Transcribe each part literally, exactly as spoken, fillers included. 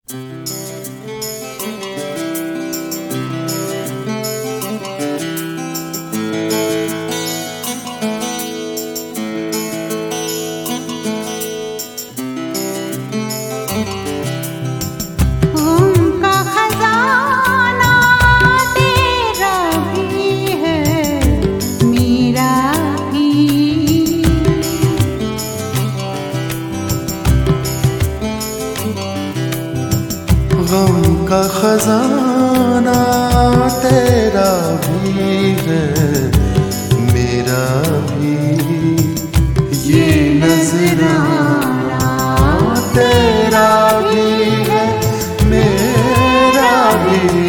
गम का खजाना तेरा भी है मेरा भी, ये नजराना तेरा भी है मेरा भी।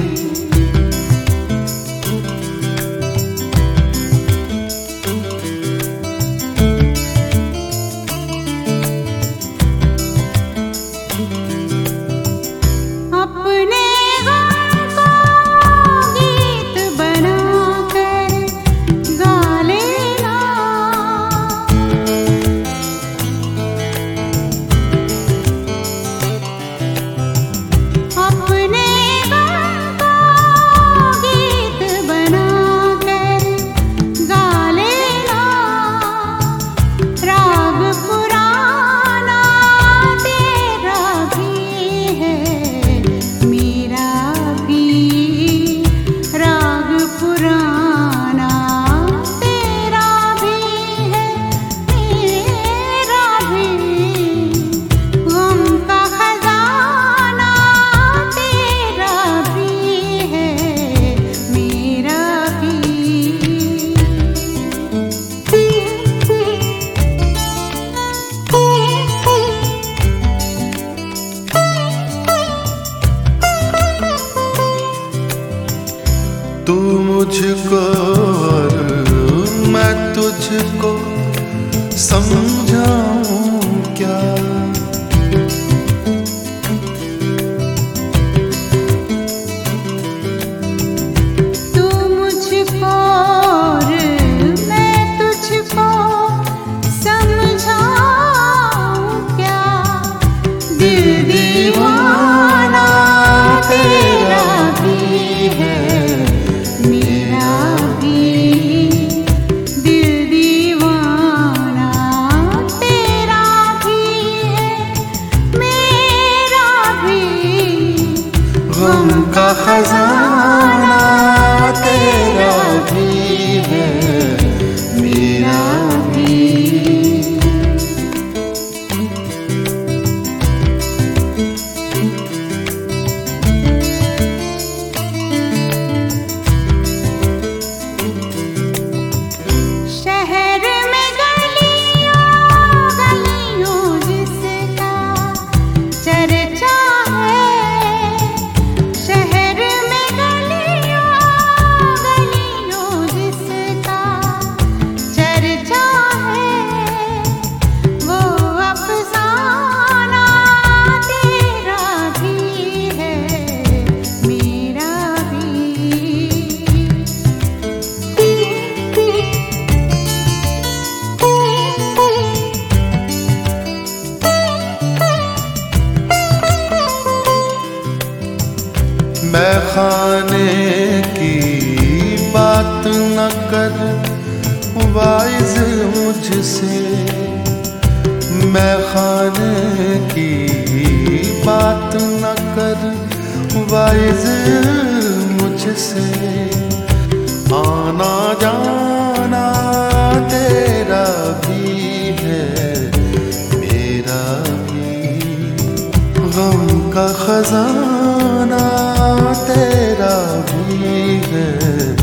तू मुझको और मैं तुझको समझाऊं क्या, तू मुझको और मैं तुझको समझाऊं क्या। दिल दीवाना तेरा भी है मेरा भी, दिल दीवाना तेरा भी है मेरा भी। गम का खजाना तेरा भी है मेरा भी। मैं खाने की बात न कर वाइज मुझसे, मैं खाने की बात न कर वाइज मुझसे। आना जाना तेरा भी है मेरा भी, गम का खजाना तेरा भी है